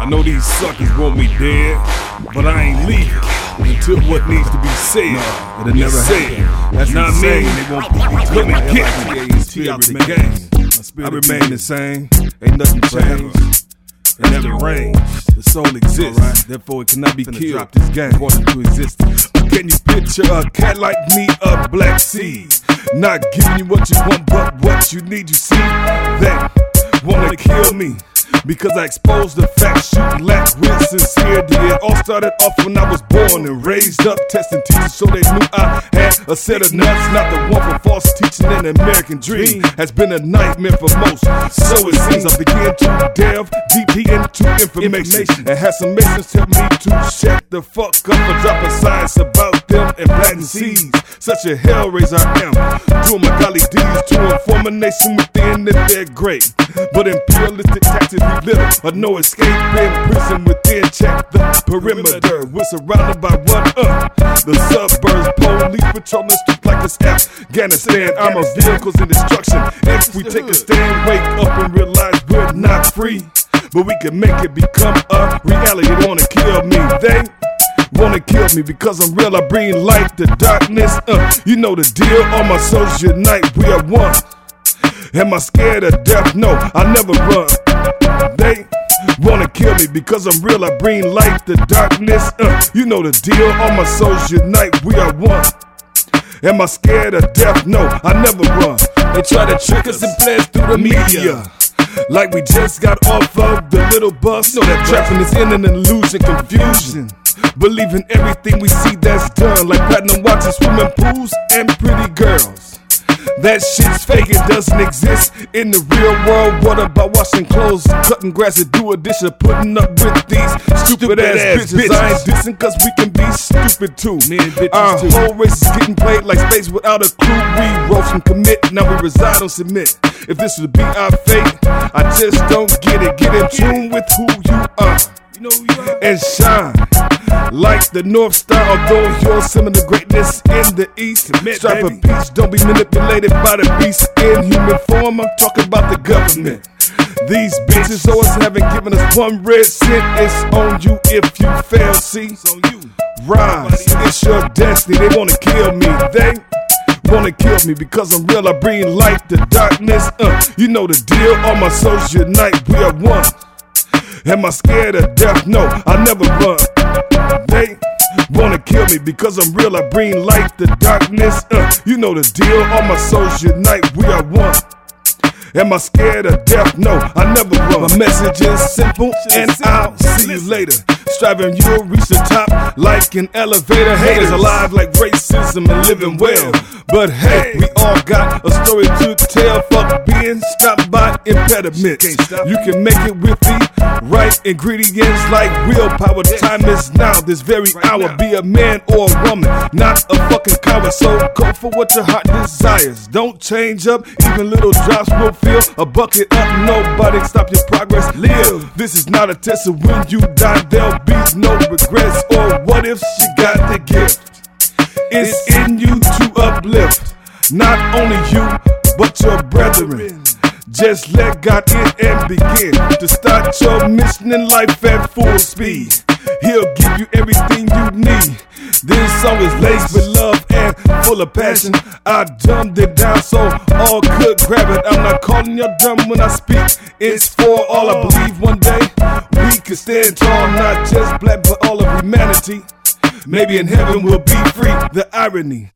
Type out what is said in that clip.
I know these suckers want me dead, but I ain't leaving until what needs to be said. It'll never happen. That's not me. They won't Come and get me out the game. I remain the same. Ain't nothing changed. It never rains. The soul exists. Therefore, it cannot be killed. Drop this game. According to existence. Can you picture a cat like me, a black seed? Not giving you what you want, but what you need. You see, they wanna kill me because I exposed the facts, shooting lack with sincerity. It all started off when I was born and raised up, testing teachers so they knew I had a set of nuts. Not the one for false teaching. An American dream has been a nightmare for most. So it seems I began to delve deep into information and had some masons tell me to shut the fuck up for dropping science about them and planting seeds. Such a hellraiser I am, doing my golly deeds to inform a nation within that they're great, but imperialistic tactics be little or no escape in prison within. Check the perimeter. We're surrounded by what? The suburbs, police patrolling streets like it's Afghanistan. I'm a vehicles in destruction. If we take a stand, wake up and realize we're not free, but we can make it become a reality. They wanna kill me. They wanna kill me because I'm real. I bring light to darkness. You know the deal. All my souls unite. We are one. Am I scared of death? No, I never run. They wanna kill me because I'm real. I bring light to darkness. You know the deal. All my souls unite. We are one. Am I scared of death? No, I never run. They try to trick us and play us through the media, like we just got off of the little bus. You know that trapping is in an illusion, confusion. Believing everything we see that's done, like platinum watches, swimming pools, and pretty girls. That shit's fake, it doesn't exist in the real world. What about washing clothes, cutting grass, and do a dish, or putting up with these stupid ass bitches? I ain't dissing cause we can be stupid too. Our whole race is getting played like space without a clue. We roast and commit, now we reside on submit. If this would be our fate, I just don't get it. Get in tune with who you are and shine like the North Star. Although you're similar greatness in the East, strive for peace, don't be manipulated by the beast in human form. I'm talking about the government. These bitches always haven't given us one red cent. It's on you if you fail, see. Rise, it's your destiny. They wanna kill me. They wanna kill me because I'm real. I bring light to darkness. You know the deal. All my souls unite. We are one. Am I scared of death? No, I never run. They wanna kill me because I'm real. I bring light to darkness. You know the deal. All my souls unite. We are one. Am I scared of death? No, I never run. My message is simple, and I'll see you later. Striving, you'll reach the top like an elevator. Haters alive like racism and living well. But hey, we all got a story to tell. Fuck being stopped by impediments. You can make it with the right ingredients like willpower. The time is now, this very hour. Be a man or a woman, not a fucking coward. So go for what your heart desires. Don't change up, even little drops will fill a bucket up. Nobody stop your progress. Live. This is not a test, so when you die, there'll be no regrets. Or what if she got the gift? It's in you to uplift not only you, but your brethren. Just let God in and begin to start your mission in life at full speed. He'll give you everything you need. This song is laced with love and full of passion. I dumbed it down so all could grab it. I'm not calling you dumb when I speak. It's for all. I believe one day we can stand tall, not just black but all of humanity. Maybe in heaven we'll be free. The irony.